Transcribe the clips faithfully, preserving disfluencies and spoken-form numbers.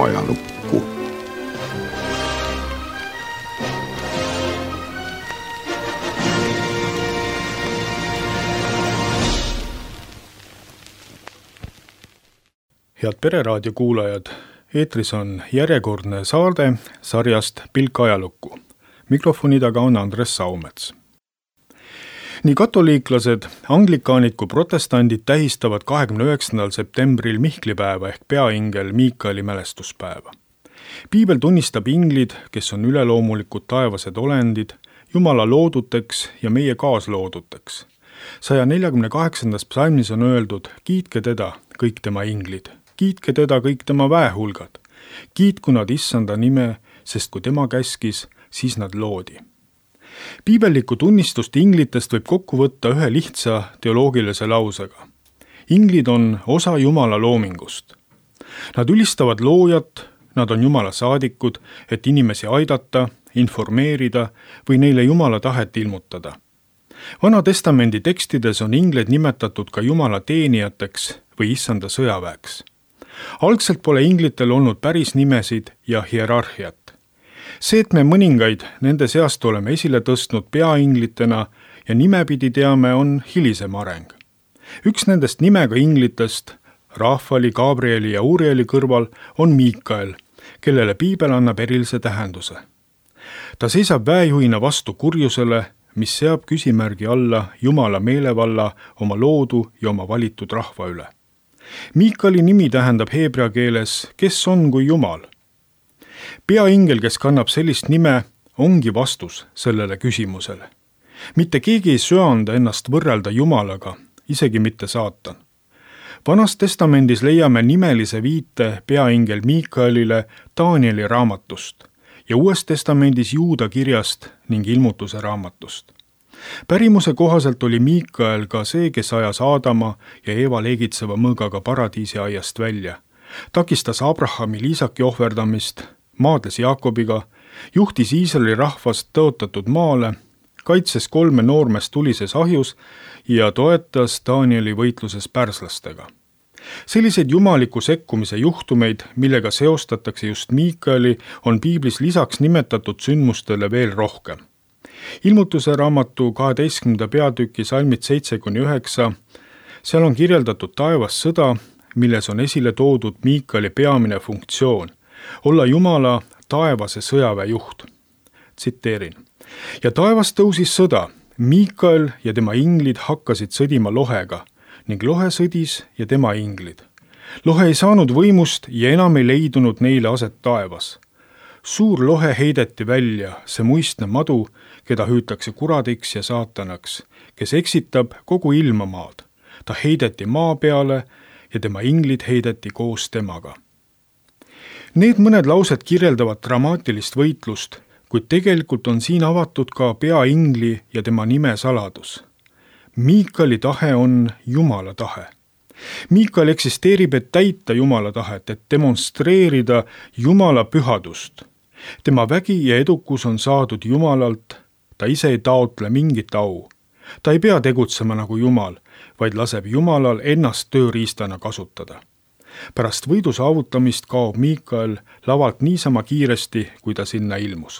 ajalukku. Head Pereraadio kuulajad, eetris on järjekordne saade sarjast Pilk ajalukku. Mikrofoni taga on Andres Saumets. Nii katoliiklased, anglikaanid kui protestandid tähistavad kahekümne üheksandal septembril Mihklipäeva ehk peaingel Miikaeli mälestuspäeva. Piibel tunnistab inglid, kes on üleloomulikud taevased olendid, Jumala looduteks ja meie kaaslooduteks. saja neljakümne kaheksandas psalmis on öeldud, kiitke teda, kõik tema inglid. Kiitke teda kõik tema väehulgad. Kiitku nad issanda nime, sest kui tema käskis, siis nad loodi. Piibellikku tunnistust inglitest võib kokku võtta ühe lihtsa teoloogilise lausega. Inglid on osa Jumala loomingust. Nad ülistavad loojat, nad on Jumala saadikud, et inimesi aidata, informeerida või neile Jumala tahet ilmutada. Vana testamendi tekstides on ingled nimetatud ka Jumala teenijateks või issanda sõjaväeks. Algselt pole inglitel olnud päris nimesid ja hierarhiat. See, et me mõningaid nende seast oleme esile tõstnud peainglitena ja nimepidi teame, on hilisem areng. Üks nendest nimega inglitest, Rahvali, Gabrieli ja Urieli kõrval, on Miikael, kellele piibel annab erilise tähenduse. Ta seisab väejuhina vastu kurjusele, mis seab küsimärgi alla Jumala meelevalla oma loodu ja oma valitud rahva üle. Miikaeli nimi tähendab heebrea keeles, kes on kui Jumal. Peaingel, kes kannab sellist nime, ongi vastus sellele küsimusele. Mitte keegi ei söanda ennast võrrelda Jumalaga, isegi mitte saatan. Vanas testamendis leiame nimelise viite peaingel Miikaelile Danieli raamatust ja Uues testamendis Juuda kirjast ning ilmutuse raamatust. Pärimuse kohaselt oli Miikael ka see, kes ajas Aadama ja Eeva leegitseva mõõgaga paradiisi aiast välja. Takistas Abrahami Iisaki ohverdamist, maadles Jaakobiga, juhtis Iisraeli rahvast tõotatud maale, kaitses kolme noormest tulises ahjus ja toetas Danieli võitluses pärslastega. Selliseid jumaliku sekkumise juhtumeid, millega seostatakse just Miikaeli, on piiblis lisaks nimetatud sündmustele veel rohkem. Ilmutuse raamatu kaheteistkümnenda peatüki salmid seitse kuni üheksa, seal on kirjeldatud taevas sõda, milles on esile toodud Miikaeli peamine funktsioon, olla Jumala taevase sõjaväe juht. Tsiteerin. Ja taevas tõusis sõda, Miikael ja tema inglid hakkasid sõdima lohega ning lohe sõdis ja tema inglid. Lohe ei saanud võimust ja enam ei leidunud neile aset taevas. Suur lohe heideti välja, see muistne madu, keda hüütakse kuradiks ja saatanaks, kes eksitab kogu ilmamaad. Ta heideti maa peale ja tema inglid heideti koos temaga. Need mõned laused kirjeldavad dramaatilist võitlust, kuid tegelikult on siin avatud ka peaingli ja tema nime saladus. Miikaeli tahe on Jumala tahe. Miikael eksisteerib, et täita Jumala tahet, et demonstreerida Jumala pühadust. Tema vägi ja edukus on saadud Jumalalt, ta ise ei taotle mingit au. Ta ei pea tegutsema nagu Jumal, vaid laseb Jumalal ennast tööriistana kasutada. Pärast võidu saavutamist kaob Miikael lavalt niisama kiiresti, kui ta sinna ilmus.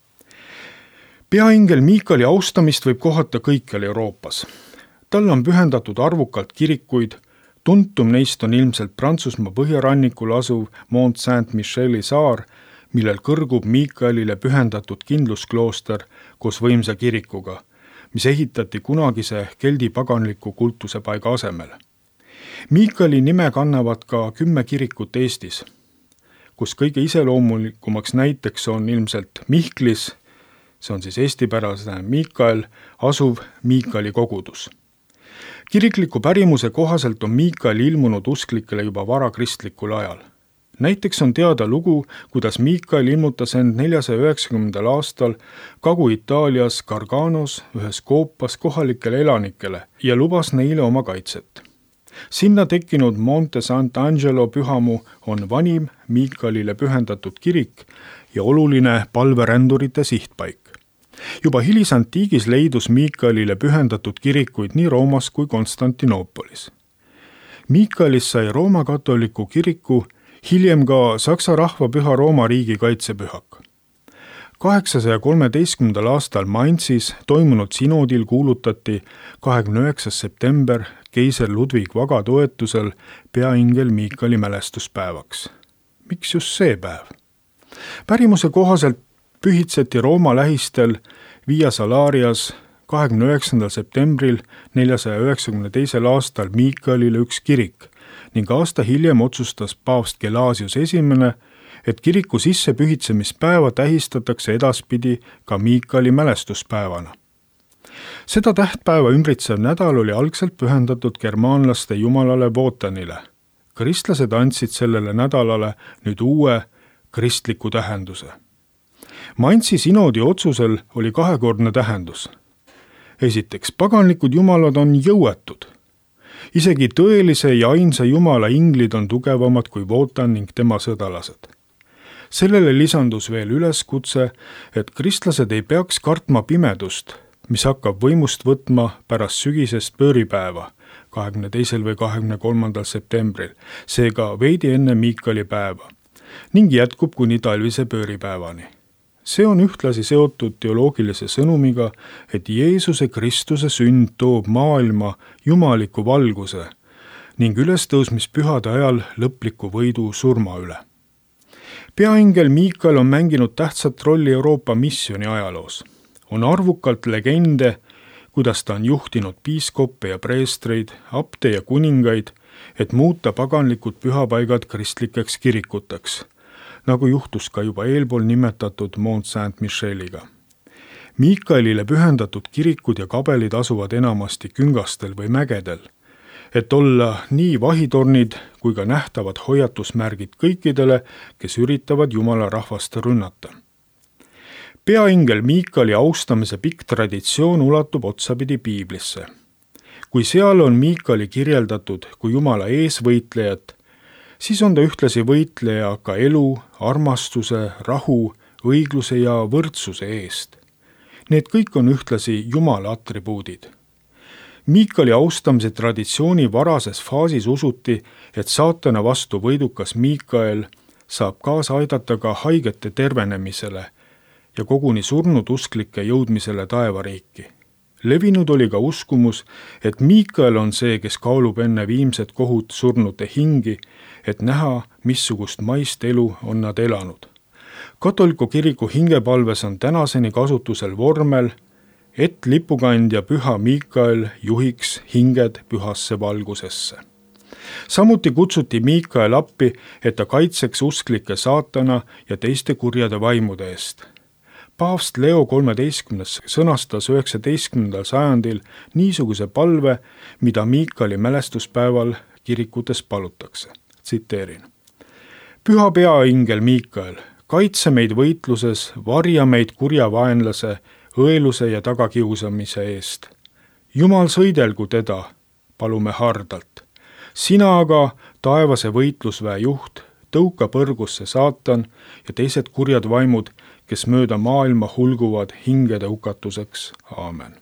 Peaingel Miikaeli austamist võib kohata kõikjal Euroopas. Tal on pühendatud arvukalt kirikuid, tuntum neist on ilmselt Prantsusmaa põhjarannikul asuv Mont Saint-Michel'i saar, millel kõrgub Miikaelile pühendatud kindlusklooster koos võimsa kirikuga, mis ehitati kunagise keldi paganliku kultuse paiga asemele. Miikaeli nime kannavad ka kümme kirikut Eestis, kus kõige iseloomulikumaks näiteks on ilmselt Mihklis, see on siis eestipärasena Miikael, asuv Miikaeli kogudus. Kirikliku pärimuse kohaselt on Miikael ilmunud usklikele juba varakristlikul ajal. Näiteks on teada lugu, kuidas Miikael ilmutas end neljasaja üheksakümnendal aastal Kagu-Itaalias Garganos ühes koopas kohalikele elanikele ja lubas neile oma kaitset. Sinna tekkinud Monte Sant'Angelo pühamu on vanim Miikaelile pühendatud kirik ja oluline palverändurite sihtpaik. Juba hilisantiigis leidus Miikaelile pühendatud kirikuid nii Roomas kui Konstantinoopolis. Miikaelist sai Rooma katoliku kiriku hiljem ka Saksa rahvapüha Rooma riigi kaitsepühak. kaheksasaja kolmeteistkümnendal aastal Mainzis toimunud sinodil kuulutati kahekümne üheksas september keiser Ludwig Vaga toetusel peaingel Miikali mälestuspäevaks. Miks just see päev? Pärimuse kohaselt pühitseti Rooma lähistel Via Salarias kahekümne üheksandal septembril neljasaja üheksakümne teisel aastal Miikalile üks kirik ning aasta hiljem otsustas paavst Gelasius esimene, et kiriku sissepühitsemispäeva tähistatakse edaspidi ka Miikali mälestuspäevana. Seda tähtpäeva ümbritsev nädal oli algselt pühendatud germaanlaste jumalale Wotanile. Kristlased andsid sellele nädalale nüüd uue kristliku tähenduse. Mainzi sinodi otsusel oli kahekordne tähendus. Esiteks, paganlikud jumalad on jõuetud. Isegi tõelise ja ainsa jumala inglid on tugevamad kui Wotan ning tema sõdalased. Sellele lisandus veel üleskutse, et kristlased ei peaks kartma pimedust, mis hakkab võimust võtma pärast sügisest pööripäeva, kahekümne teisel või kahekümne kolmandal septembril, seega veidi enne Miikali päeva, ning jätkub kuni talvise pööripäevani. See on ühtlasi seotud teoloogilise sõnumiga, et Jeesuse Kristuse sünd toob maailma jumaliku valguse ning ülestõusmispühade ajal lõpliku võidu surma üle. Peaingel Miikal on mänginud tähtsat rolli Euroopa missiooni ajaloos. On arvukalt legende, kuidas ta on juhtinud piiskoppe ja preestreid, apte ja kuningaid, et muuta paganlikud pühapaigad kristlikeks kirikuteks, nagu juhtus ka juba eelpool nimetatud Mont Saint-Micheliga. Miikalile pühendatud kirikud ja kabelid asuvad enamasti küngastel või mägedel, et olla nii vahitornid kui ka nähtavad hoiatusmärgid kõikidele, kes üritavad Jumala rahvast rünnata. Peaingel Miikali austamise pikk traditsioon ulatub otsapidi piiblisse. Kui seal on Miikali kirjeldatud kui Jumala eesvõitlejat, siis on ta ühtlasi võitleja ka elu, armastuse, rahu, õigluse ja võrdsuse eest. Need kõik on ühtlasi Jumala atribuudid. Miikali austamise traditsiooni varases faasis usuti, et saatana vastu võidukas Miikael saab kaasa aidata ka haigete tervenemisele ja koguni surnud usklike jõudmisele taevariiki. Levinud oli ka uskumus, et Miikael on see, kes kaalub enne viimset kohut surnute hingi, et näha, missugust maist elu on nad elanud. Katoliku kiriku hingepalves on tänaseni kasutusel vormel, et lipukandja püha Miikael juhiks hinged pühasse valgusesse. Samuti kutsuti Miikael appi, et ta kaitseks usklikke saatana ja teiste kurjade vaimude eest. Paavst Leo kolmeteistkümnes sõnastas üheksateistkümnendal sajandil niisuguse palve, mida Miikali mälestuspäeval kirikutes palutakse. Tsiteerin. Püha peaingel Miikael, kaitse meid võitluses, varja meid kurja vaenlase, õeluse ja tagakiusamise eest. Jumal sõidelgu teda, palume hardalt. Sina aga, taevase võitlusväe juht, tõuka põrgusse saatan ja teised kurjad vaimud, kes mööda maailma hulguvad hingede hukatuseks. Aamen.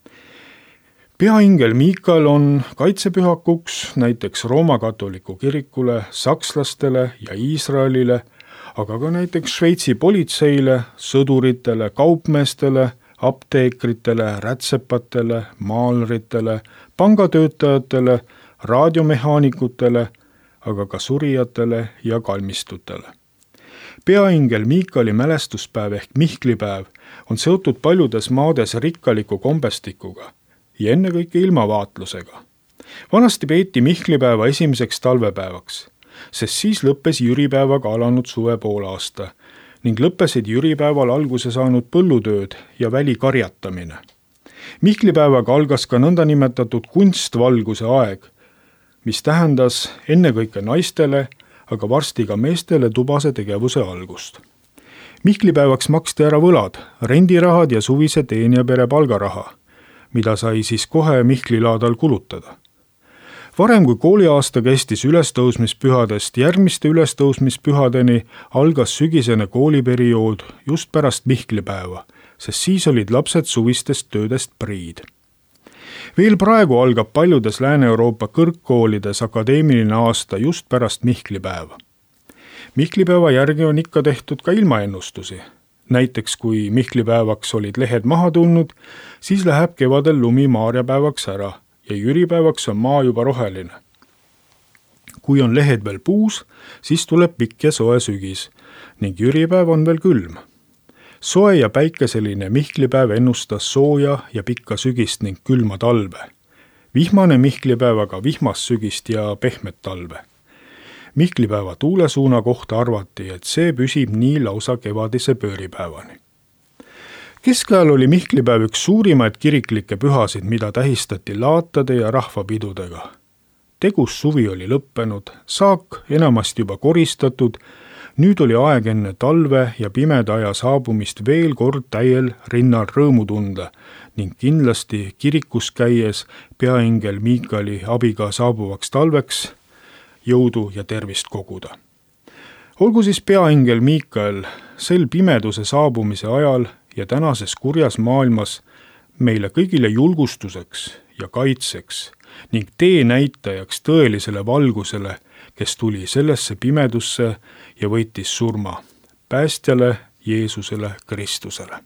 Peaingel Miikal on kaitsepühakuks näiteks Rooma katoliku kirikule, sakslastele ja Iisraelile, aga ka näiteks Šveitsi politseile, sõduritele, kaupmeestele, apteekritele, rätsepatele, maalritele, pangatöötajatele, raadiomehaanikutele, aga ka surijatele ja kalmistutele. Peaingel Miikali mälestuspäev ehk Mihklipäev on seotud paljudes maades rikkaliku kombestikuga ja ennekõike ilmavaatlusega. Vanasti peeti Mihklipäeva esimeseks talvepäevaks, sest siis lõppes jüripäevaga alanud suve poolaasta ning lõppesid jüripäeval alguse saanud põllutööd ja välikarjatamine. Mihklipäevaga algas ka nõndanimetatud kunstvalguse aeg, mis tähendas ennekõike naistele, aga varsti ka meestele tubase tegevuse algust. Mihklipäevaks maksti ära võlad, rendirahad ja suvise teenijapere palgaraha, mida sai siis kohe Mihklilaadal kulutada. Varem kui kooliaasta kestis ülestõusmispühadest järgmiste ülestõusmispühadeni, algas sügisene kooliperiood just pärast Mihklipäeva, sest siis olid lapsed suvistest töödest priid. Veel praegu algab paljudes Lääne-Euroopa kõrgkoolides akadeemiline aasta just pärast Mihklipäeva. Mihklipäeva järgi on ikka tehtud ka ilmaennustusi. Näiteks kui Mihklipäevaks olid lehed maha tulnud, siis läheb kevadel lumi maarjapäevaks ära ja jüripäevaks on maa juba roheline. Kui on lehed veel puus, siis tuleb pikk ja soe sügis ning jüripäev on veel külm. Soe ja päikeseline Mihklipäev ennustas sooja ja pikka sügist ning külma talve. Vihmane Mihklipäev aga vihmas sügist ja pehmet talve. Mihklipäeva tuulesuuna kohta arvati, et see püsib nii lausa kevadise pööripäevani. Keskajal oli Mihklipäev üks suurimaid kiriklikke pühasid, mida tähistati laatade ja rahvapidudega. Tegus suvi oli lõppenud, saak enamasti juba koristatud, nüüd oli aeg enne talve ja pimeda aja saabumist veel kord täiel rinnal rõõmu tunda ning kindlasti kirikus käies peaingel Miikali abiga saabuvaks talveks jõudu ja tervist koguda. Olgu siis peaingel Miikal sel pimeduse saabumise ajal ja tänases kurjas maailmas meile kõigile julgustuseks ja kaitseks ning tee näitajaks tõelisele valgusele, kes tuli sellesse pimedusse ja võitis surma, päästjale Jeesusele Kristusele.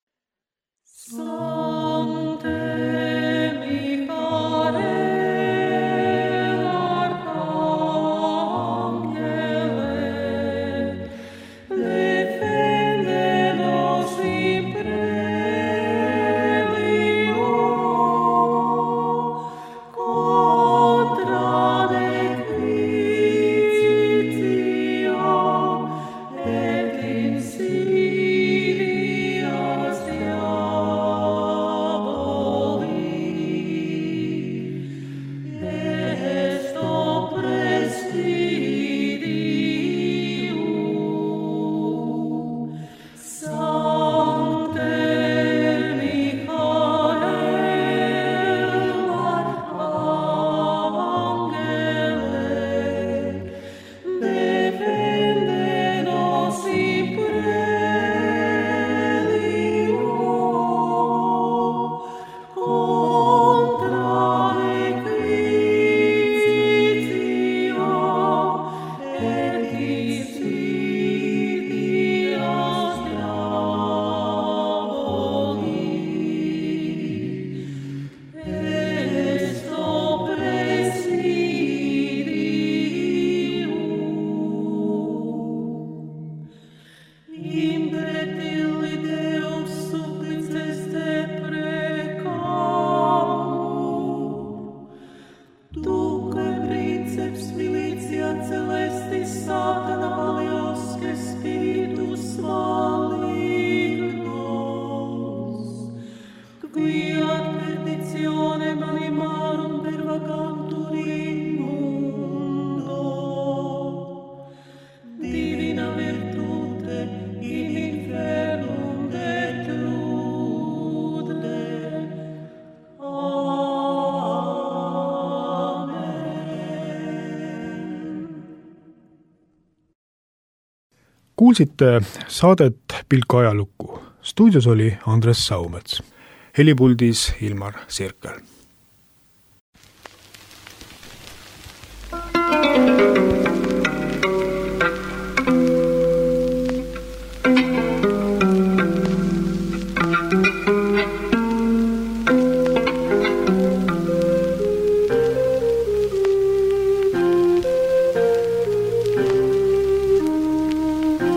Kuulsite saadet Pilk ajalukku. Stuudios oli Andres Saumets. Helipuldis Ilmar Sirkel.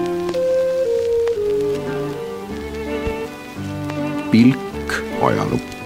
Pilk ajalukku.